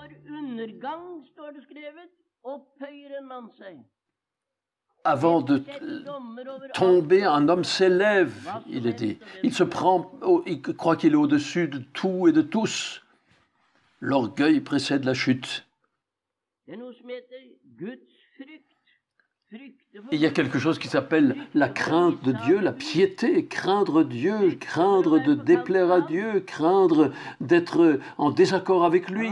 Avant de tomber, un homme s'élève, il est dit. Il croit qu'il est au-dessus de tout et de tous. L'orgueil précède la chute. Il y a quelque chose qui s'appelle la crainte de Dieu, la piété, craindre Dieu, craindre de déplaire à Dieu, craindre d'être en désaccord avec lui.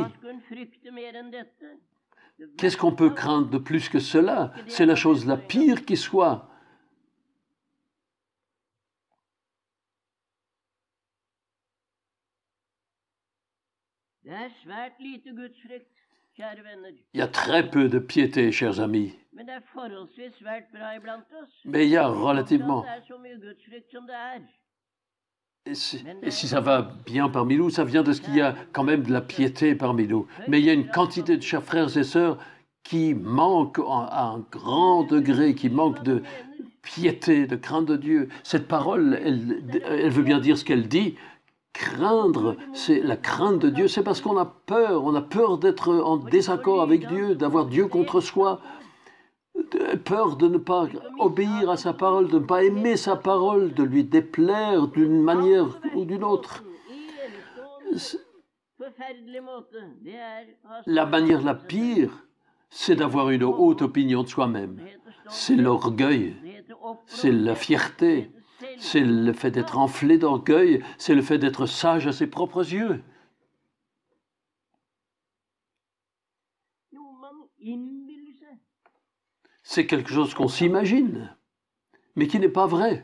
Qu'est-ce qu'on peut craindre de plus que cela? C'est la chose la pire qui soit. Il y a très peu de piété, chers amis. Mais il y a relativement... Et si ça va bien parmi nous, ça vient de ce qu'il y a quand même de la piété parmi nous. Mais il y a une quantité de chers frères et sœurs qui manquent à un grand degré, qui manquent de piété, de crainte de Dieu. Cette parole, elle veut bien dire ce qu'elle dit. Craindre, c'est la crainte de Dieu, c'est parce qu'on a peur d'être en désaccord avec Dieu, d'avoir Dieu contre soi, peur de ne pas obéir à sa parole, de ne pas aimer sa parole, de lui déplaire d'une manière ou d'une autre. La manière la pire, c'est d'avoir une haute opinion de soi-même. C'est l'orgueil, c'est la fierté, c'est le fait d'être enflé d'orgueil, c'est le fait d'être sage à ses propres yeux. C'est quelque chose qu'on s'imagine, mais qui n'est pas vrai.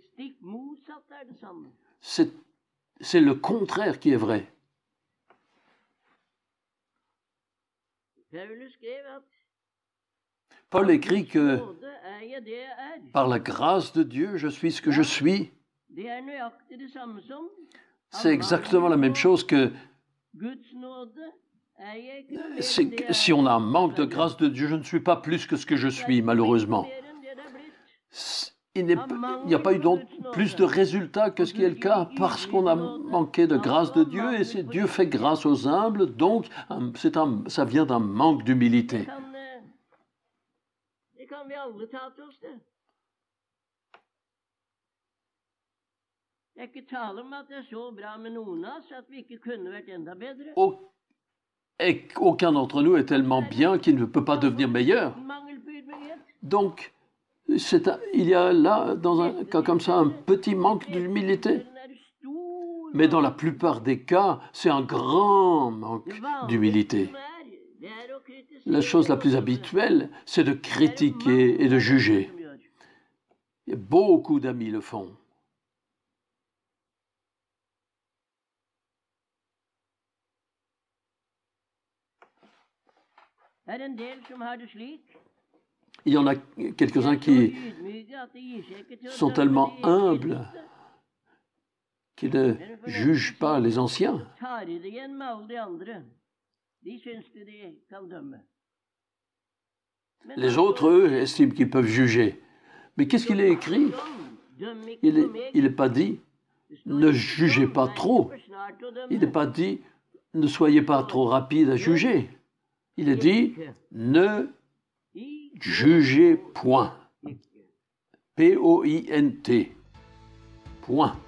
C'est le contraire qui est vrai. Paul écrit que par la grâce de Dieu, je suis ce que je suis. C'est exactement la même chose que si on a un manque de grâce de Dieu, je ne suis pas plus que ce que je suis, malheureusement. Il n'y a pas eu donc plus de résultats que ce qui est le cas parce qu'on a manqué de grâce de Dieu et Dieu fait grâce aux humbles, donc ça vient d'un manque d'humilité. Et aucun d'entre nous est tellement bien qu'il ne peut pas devenir meilleur. Donc, il y a là, dans un cas comme ça, un petit manque d'humilité. Mais dans la plupart des cas, c'est un grand manque d'humilité. La chose la plus habituelle, c'est de critiquer et de juger. Et beaucoup d'amis le font. Il y en a quelques-uns qui sont tellement humbles qu'ils ne jugent pas les anciens. Les autres, eux, estiment qu'ils peuvent juger. Mais qu'est-ce qu'il est écrit? Il n'est pas dit « ne jugez pas trop ». Il n'est pas dit « ne soyez pas trop rapide à juger ». Il est dit « ne jugez point ». P-O-I-N-T. Point.